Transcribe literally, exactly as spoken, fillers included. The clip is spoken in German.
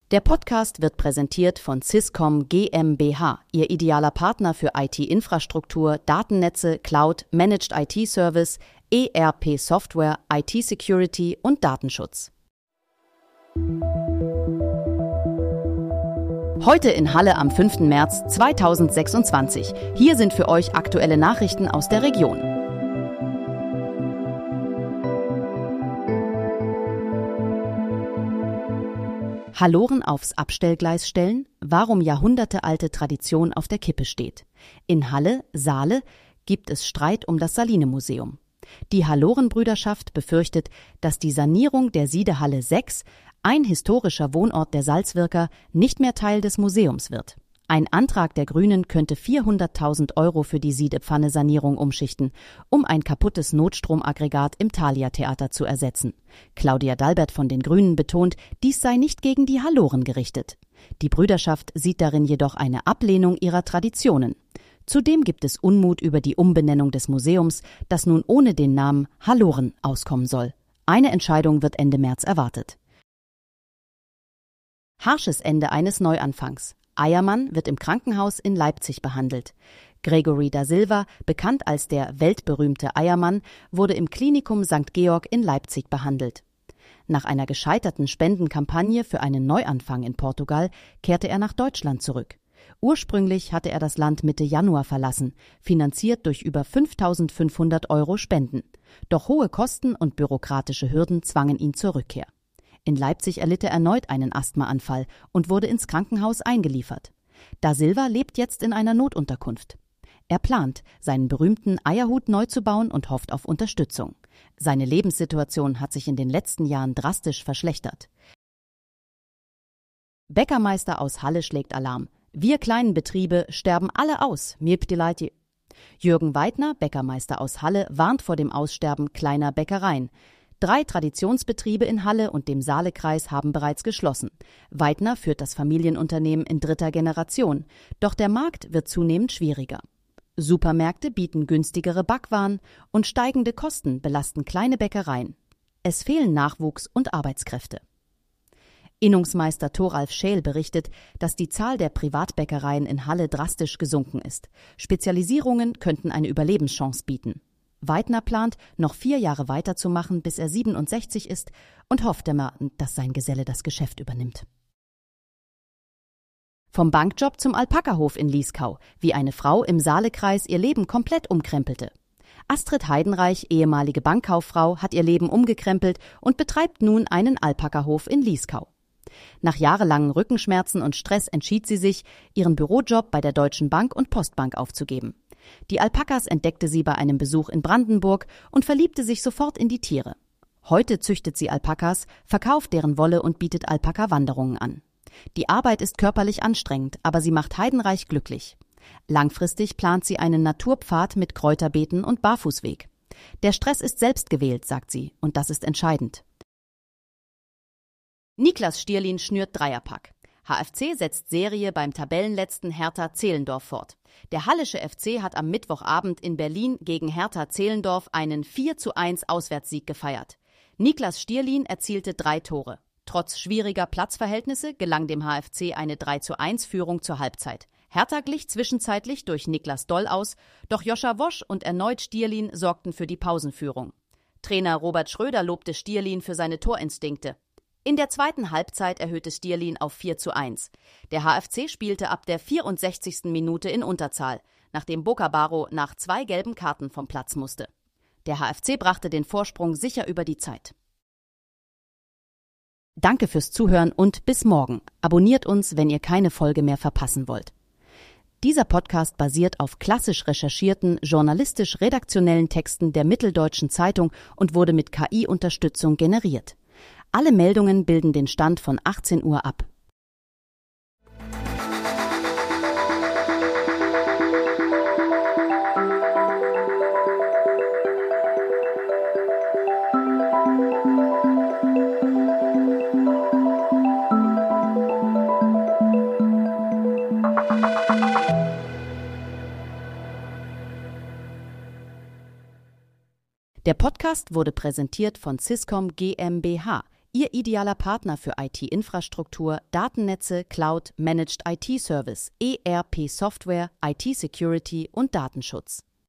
Der Podcast wird präsentiert von Swisscom GmbH, Ihr idealer Partner für I T-Infrastruktur, Datennetze, Cloud, Managed I T-Service, E R P-Software, I T-Security und Datenschutz. Heute in Halle am fünften März zweitausendsechsundzwanzig. Hier sind für euch aktuelle Nachrichten aus der Region. Halloren aufs Abstellgleis stellen, warum jahrhundertealte Tradition auf der Kippe steht. In Halle, Saale, gibt es Streit um das Saline-Museum. Die Halloren-Brüderschaft befürchtet, dass die Sanierung der Siedehalle sechs, ein historischer Wohnort der Salzwirker, nicht mehr Teil des Museums wird. Ein Antrag der Grünen könnte vierhunderttausend Euro für die Siedepfanne-Sanierung umschichten, um ein kaputtes Notstromaggregat im Thalia-Theater zu ersetzen. Claudia Dalbert von den Grünen betont, dies sei nicht gegen die Halloren gerichtet. Die Brüderschaft sieht darin jedoch eine Ablehnung ihrer Traditionen. Zudem gibt es Unmut über die Umbenennung des Museums, das nun ohne den Namen Halloren auskommen soll. Eine Entscheidung wird Ende März erwartet. Harsches Ende eines Neuanfangs. Eiermann wird im Krankenhaus in Leipzig behandelt. Gregory da Silva, bekannt als der weltberühmte Eiermann, wurde im Klinikum Sankt Georg in Leipzig behandelt. Nach einer gescheiterten Spendenkampagne für einen Neuanfang in Portugal kehrte er nach Deutschland zurück. Ursprünglich hatte er das Land Mitte Januar verlassen, finanziert durch über fünftausendfünfhundert Euro Spenden. Doch hohe Kosten und bürokratische Hürden zwangen ihn zur Rückkehr. In Leipzig erlitt er erneut einen Asthmaanfall und wurde ins Krankenhaus eingeliefert. Da Silva lebt jetzt in einer Notunterkunft. Er plant, seinen berühmten Eierhut neu zu bauen und hofft auf Unterstützung. Seine Lebenssituation hat sich in den letzten Jahren drastisch verschlechtert. Bäckermeister aus Halle schlägt Alarm. Wir kleinen Betriebe sterben alle aus, mirbt die Leute. Jürgen Weidner, Bäckermeister aus Halle, warnt vor dem Aussterben kleiner Bäckereien. Drei Traditionsbetriebe in Halle und dem Saalekreis haben bereits geschlossen. Weidner führt das Familienunternehmen in dritter Generation. Doch der Markt wird zunehmend schwieriger. Supermärkte bieten günstigere Backwaren und steigende Kosten belasten kleine Bäckereien. Es fehlen Nachwuchs und Arbeitskräfte. Innungsmeister Thoralf Scheel berichtet, dass die Zahl der Privatbäckereien in Halle drastisch gesunken ist. Spezialisierungen könnten eine Überlebenschance bieten. Weidner plant, noch vier Jahre weiterzumachen, bis er siebenundsechzig ist und hofft immer, dass sein Geselle das Geschäft übernimmt. Vom Bankjob zum Alpakahof in Lieskau, wie eine Frau im Saalekreis ihr Leben komplett umkrempelte. Astrid Heidenreich, ehemalige Bankkauffrau, hat ihr Leben umgekrempelt und betreibt nun einen Alpakahof in Lieskau. Nach jahrelangen Rückenschmerzen und Stress entschied sie sich, ihren Bürojob bei der Deutschen Bank und Postbank aufzugeben. Die Alpakas entdeckte sie bei einem Besuch in Brandenburg und verliebte sich sofort in die Tiere. Heute züchtet sie Alpakas, verkauft deren Wolle und bietet Alpaka-Wanderungen an. Die Arbeit ist körperlich anstrengend, aber sie macht Heidenreich glücklich. Langfristig plant sie einen Naturpfad mit Kräuterbeeten und Barfußweg. Der Stress ist selbst gewählt, sagt sie, und das ist entscheidend. Niklas Stierlin schnürt Dreierpack. H F C setzt Serie beim Tabellenletzten Hertha Zehlendorf fort. Der Hallische F C hat am Mittwochabend in Berlin gegen Hertha Zehlendorf einen vier zu eins Auswärtssieg gefeiert. Niklas Stierlin erzielte drei Tore. Trotz schwieriger Platzverhältnisse gelang dem H F C eine drei zu eins Führung zur Halbzeit. Hertha glich zwischenzeitlich durch Niklas Doll aus, doch Joscha Wosch und erneut Stierlin sorgten für die Pausenführung. Trainer Robert Schröder lobte Stierlin für seine Torinstinkte. In der zweiten Halbzeit erhöhte Stierlin auf vier zu eins. Der H F C spielte ab der vierundsechzigsten Minute in Unterzahl, nachdem Bocabaro nach zwei gelben Karten vom Platz musste. Der H F C brachte den Vorsprung sicher über die Zeit. Danke fürs Zuhören und bis morgen. Abonniert uns, wenn ihr keine Folge mehr verpassen wollt. Dieser Podcast basiert auf klassisch recherchierten, journalistisch-redaktionellen Texten der Mitteldeutschen Zeitung und wurde mit K I-Unterstützung generiert. Alle Meldungen bilden den Stand von achtzehn Uhr ab. Der Podcast wurde präsentiert von Swisscom GmbH, Ihr idealer Partner für I T-Infrastruktur, Datennetze, Cloud, Managed I T-Service, E R P-Software, I T-Security und Datenschutz.